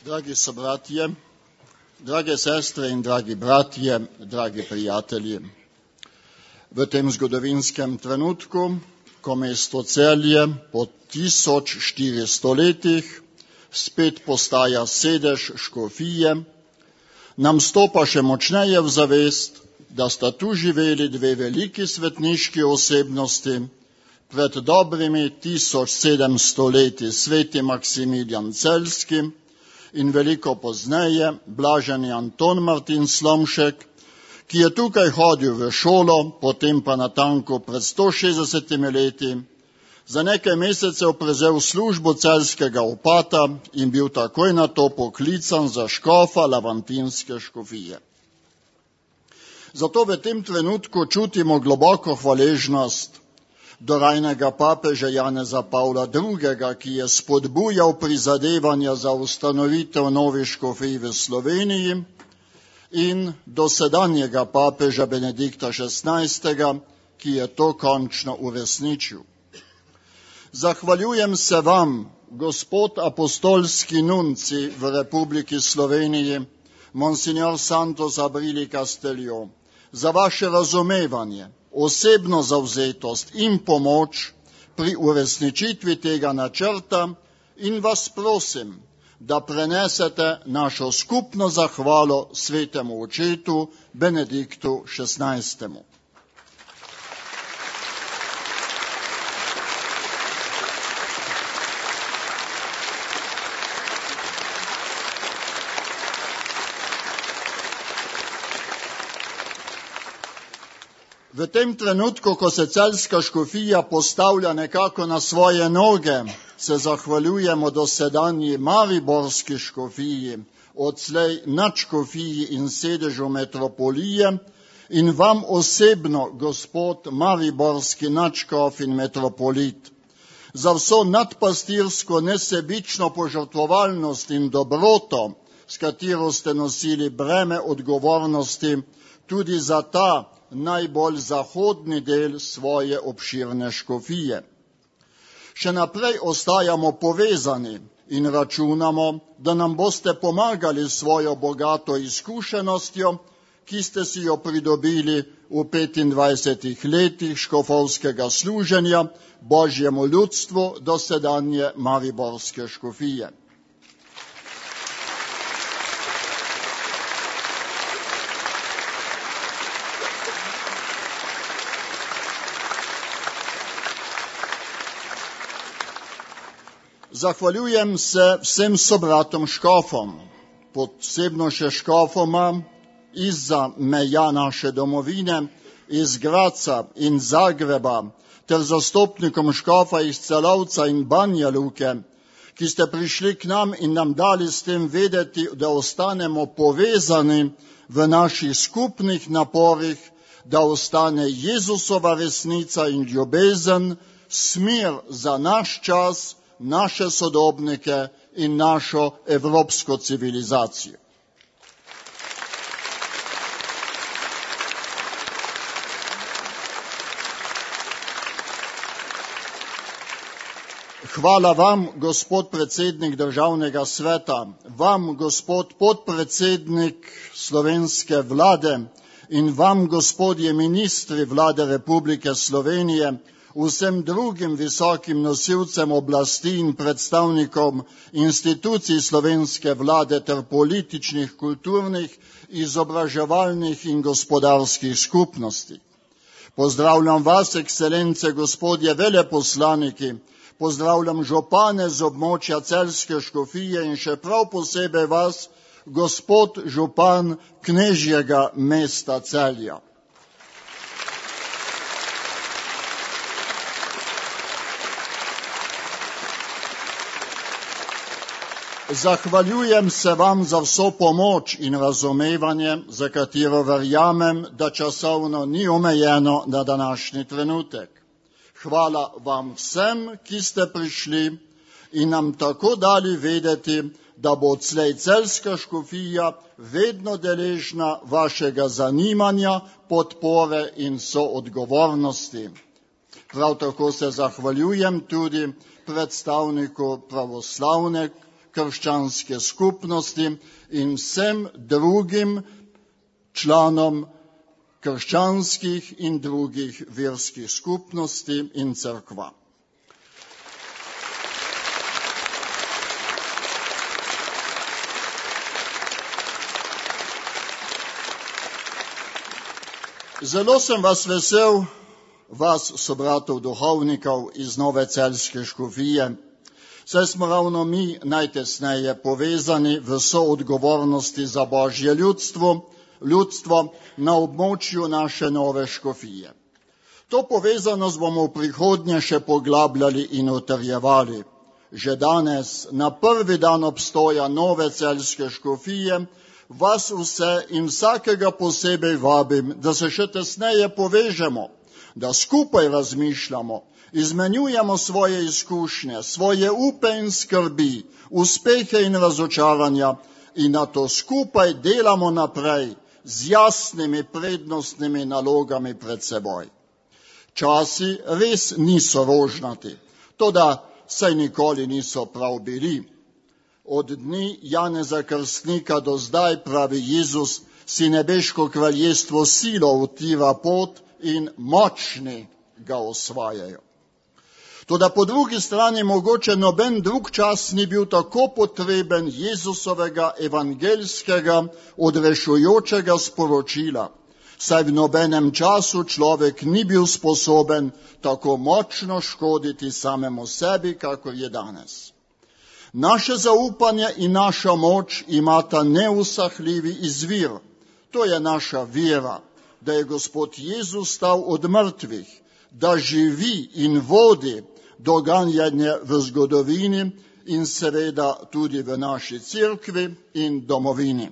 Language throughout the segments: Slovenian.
Dragi sobratje, drage sestre in dragi bratje, dragi prijatelji. V tem zgodovinskem trenutku, ko mesto Celje po 1400 letih spet postaja sedež škofije, nam stopa še močneje v zavest, da sta tu živeli dve veliki svetniški osebnosti, pred dobrimi 1700 leti sveti Maksimilijan Celjski in veliko pozneje blaženi Anton Martin Slomšek, ki je tukaj hodil v šolo, potem pa natanko pred 160 leti, za nekaj mesecev prevzel službo celjskega opata in bil takoj na to poklican za škofa lavantinske škofije. Zato v tem trenutku čutimo globoko hvaležnost do rajnega papeža Janeza Pavla II., ki je spodbujal prizadevanja za ustanovitev novih škofij v Sloveniji, in do sedanjega papeža Benedikta XVI., ki je to končno uresničil. Zahvaljujem se vam, gospod apostolski nunci v Republiki Sloveniji, monsignor Santos Abrili Castelio, za vaše razumevanje, osebno zavzetost in pomoč pri uresničitvi tega načrta in vas prosim, da prenesete našo skupno zahvalo svetemu očetu Benediktu XVI. V tem trenutku, ko se celjska škofija postavlja nekako na svoje noge, se zahvaljujemo dosedanji mariborski škofiji, odslej nadškofiji in sedežu metropolije in vam osebno, gospod mariborski nadškof in metropolit, za vso nadpastirsko nesebično požrtvovalnost in dobroto, s katero ste nosili breme odgovornosti tudi za ta najbolj zahodni del svoje obširne škofije. Še naprej ostajamo povezani in računamo, da nam boste pomagali svojo bogato izkušenostjo, ki ste si jo pridobili v 25 letih škofovskega služenja Božjemu ljudstvu dosedanje mariborske škofije. Zahvaljujem se vsem sobratom škofom, posebno še škofoma izza meja naše domovine, iz Graca in Zagreba, ter zastopnikom škofa iz Celovca in Banja Luke, ki ste prišli k nam in nam dali s tem vedeti, da ostanemo povezani v naših skupnih naporih, da ostane Jezusova resnica in ljubezen, smer za naš čas, naše sodobnike in našo evropsko civilizacijo. Hvala vam, gospod predsednik Državnega sveta, vam, gospod podpredsednik slovenske vlade in vam, gospodje ministri vlade Republike Slovenije, vsem drugim visokim nosilcem oblasti in predstavnikom institucij slovenske vlade ter političnih, kulturnih, izobraževalnih in gospodarskih skupnosti. Pozdravljam vas, ekscelence, gospodje veleposlaniki, pozdravljam župane z območja celjske škofije in še prav posebej vas, gospod župan knežjega mesta Celja. Zahvaljujem se vam za vso pomoč in razumevanje, za katero verjamem, da časovno ni omejeno na današnji trenutek. Hvala vam vsem, ki ste prišli in nam tako dali vedeti, da bo odslej celjska škofija vedno deležna vašega zanimanja, podpore in soodgovornosti. Prav tako se zahvaljujem tudi predstavniku pravoslavne krščanske skupnosti in vsem drugim članom krščanskih in drugih verskih skupnosti in cerkva. Zelo sem vas vesel, vas, sobratov duhovnikov iz Nove Celjske škofije, saj smo ravno mi najtesneje povezani v soodgovornosti za Božje ljudstvo na območju naše nove škofije. To povezanost bomo v prihodnje še poglabljali in utrjevali. Že danes, na prvi dan obstoja Nove Celjske škofije, vas vse in vsakega posebej vabim, da se še tesneje povežemo, da skupaj razmišljamo, izmenjujemo svoje izkušnje, svoje upe in skrbi, uspehe in razočaranja in na to skupaj delamo naprej z jasnimi prednostnimi nalogami pred seboj. Časi res niso rožnati, toda saj nikoli niso prav bili. Od dni Janeza Krstnika do zdaj, pravi Jezus, si nebeško kraljestvo silo utira pot in močni ga osvajajo. Toda po drugi strani mogoče noben drug čas ni bil tako potreben Jezusovega evangeljskega odrešujočega sporočila, saj v nobenem času človek ni bil sposoben tako močno škoditi samemu sebi, kakor je danes. Naše zaupanje in naša moč imata neusahljivi izvir. To je naša vera, da je Gospod Jezus stal od mrtvih, da živi in vodi dogajanje v zgodovini in seveda tudi v naši cerkvi in domovini.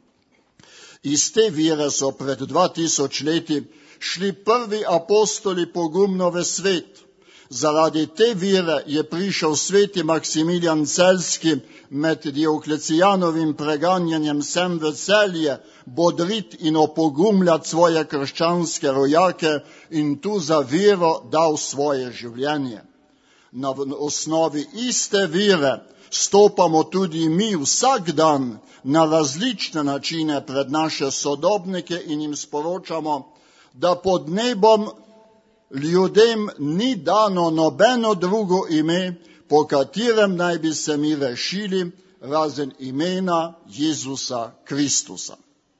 Iz te vere so pred 2000 leti šli prvi apostoli pogumno v svet. Zaradi te vere je prišel sveti Maksimilijan Celjski med Dioklecijanovim preganjanjem sem v Celje bodrit in opogumljati svoje krščanske rojake in tu za vero dal svoje življenje. Na osnovi iste vere stopamo tudi mi vsak dan na različne načine pred naše sodobnike in jim sporočamo, da pod nebom ljudem ni dano nobeno drugo ime, po katerem naj bi se mi rešili, razen imena Jezusa Kristusa.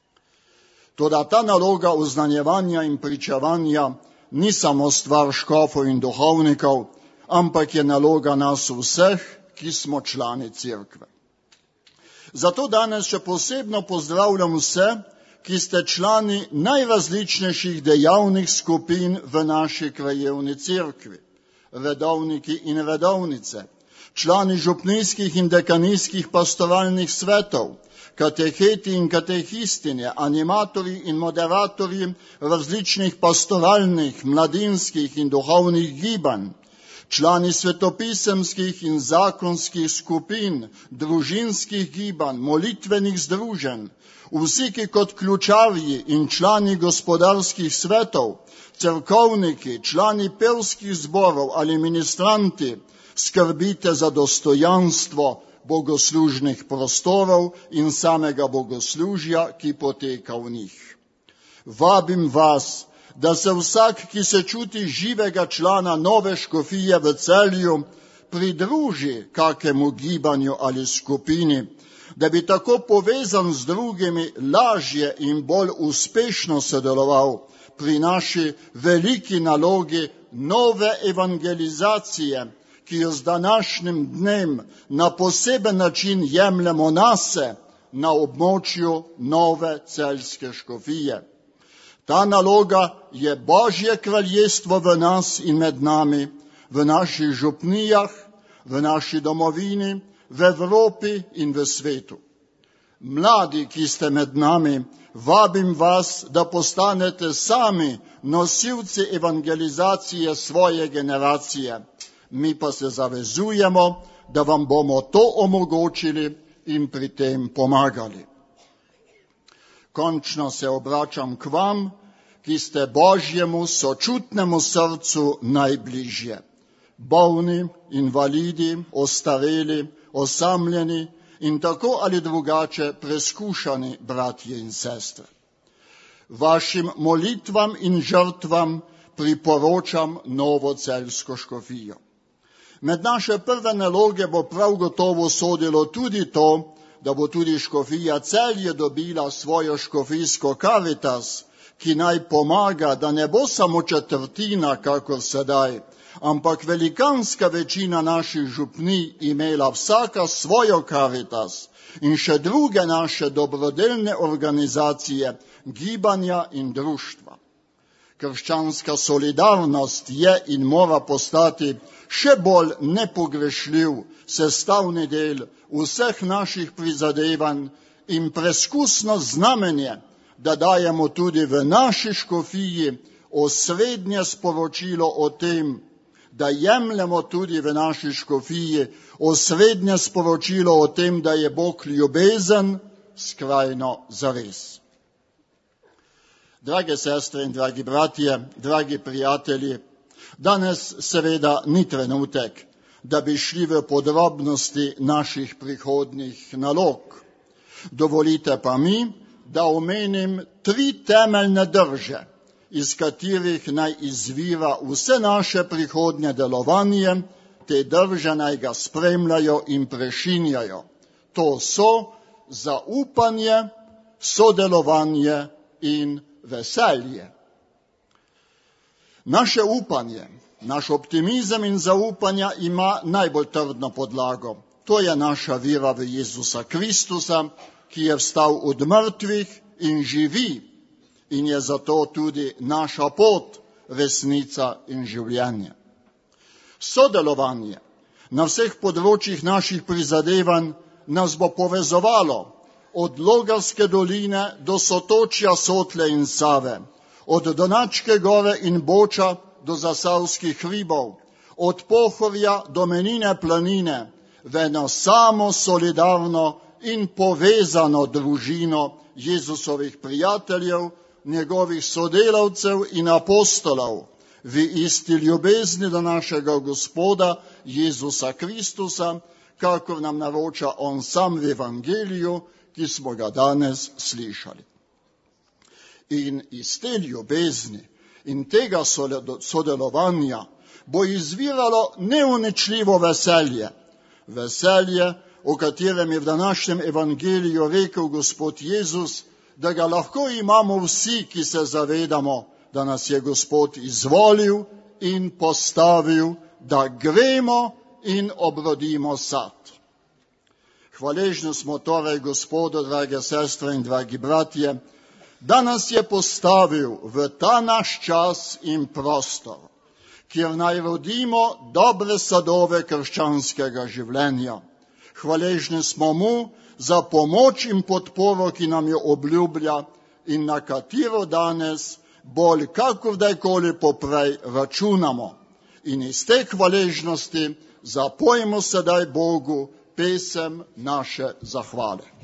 Toda ta naloga oznanjevanja in pričevanja ni samo stvar škofov in duhovnikov, ampak je naloga nas vseh, ki smo člani cerkve. Zato danes še posebno pozdravljam vse, ki ste člani najrazličnejših dejavnih skupin v naši krajevni cerkvi, redovniki in redovnice, člani župnijskih in dekanijskih pastoralnih svetov, kateheti in katehistinje, animatorji in moderatorji različnih pastoralnih, mladinskih in duhovnih gibanj, člani svetopisemskih in zakonskih skupin, družinskih gibanj, molitvenih združenj, vsi, ki kot ključarji in člani gospodarskih svetov, cerkovniki, člani pevskih zborov ali ministranti, skrbite za dostojanstvo bogoslužnih prostorov in samega bogoslužja, ki poteka v njih. Vabim vas, da se vsak, ki se čuti živega člana nove škofije v Celju, pridruži kakemu gibanju ali skupini, da bi tako povezan z drugimi lažje in bolj uspešno sodeloval pri naši veliki nalogi nove evangelizacije, ki jo z današnjim dnem na poseben način jemljemo nase na območju Nove Celjske škofije. Ta naloga je Božje kraljestvo v nas in med nami, v naših župnijah, v naši domovini, v Evropi in v svetu. Mladi, ki ste med nami, vabim vas, da postanete sami nosilci evangelizacije svoje generacije. Mi pa se zavezujemo, da vam bomo to omogočili in pri tem pomagali. Končno se obračam k vam, ki ste Božjemu sočutnemu srcu najbližje. Bolni, invalidi, ostareli, osamljeni in tako ali drugače preskušani bratje in sestre. Vašim molitvam in žrtvam priporočam Novo Celjsko škofijo. Med naše prve naloge bo prav gotovo sodilo tudi to, da bo tudi škofija Celje dobila svojo škofijsko Karitas, ki naj pomaga, da ne bo samo četrtina, kakor sedaj, ampak velikanska večina naših župnij imela vsaka svojo Karitas in še druge naše dobrodelne organizacije, gibanja in društva. Krščanska solidarnost je in mora postati še bolj nepogrešljiv sestavni del vseh naših prizadevanj in preskusno znamenje, da dajemo tudi v naši škofiji osrednje sporočilo o tem, da jemljemo tudi v naši škofiji osrednje sporočilo o tem, da je Bog ljubezen skrajno zares. Drage sestre in dragi bratje, dragi prijatelji, danes seveda ni trenutek, da bi šli v podrobnosti naših prihodnjih nalog. Dovolite pa mi, da omenim 3 temeljne drže, iz katerih naj izvira vse naše prihodnje delovanje, te drže naj ga spremljajo in prešinjajo. To so zaupanje, sodelovanje in veselje. Naše upanje, naš optimizem in zaupanja ima najbolj trdno podlago. To je naša vera v Jezusa Kristusa, ki je vstal od mrtvih in živi in je zato tudi naša pot, resnica in življenje. Sodelovanje na vseh področjih naših prizadevanj nas bo povezovalo od Logarske doline do sotočja Sotle in Save, od Donačke gore in Boča do Zasavskih hribov, od Pohorja do Menine planine, v eno samo solidarno in povezano družino Jezusovih prijateljev, njegovih sodelavcev in apostolov, v isti ljubezni do našega Gospoda Jezusa Kristusa, kakor nam naroča on sam v Evangeliju, ki smo ga danes slišali. In iz te ljubezni in tega sodelovanja bo izviralo neuničljivo veselje. Veselje, o katerem je v današnjem Evangeliju rekel Gospod Jezus, da ga lahko imamo vsi, ki se zavedamo, da nas je Gospod izvolil in postavil, da gremo in obrodimo sad. Hvaležni smo torej Gospodu, drage sestre in dragi bratje, da nas je postavil v ta naš čas in prostor, kjer naj rodimo dobre sadove krščanskega življenja. Hvaležni smo mu za pomoč in podporo, ki nam jo obljublja in na katero danes bolj kakor kdajkoli poprej računamo. In iz te hvaležnosti zapojmo sedaj Bogu pesem naše zahvale.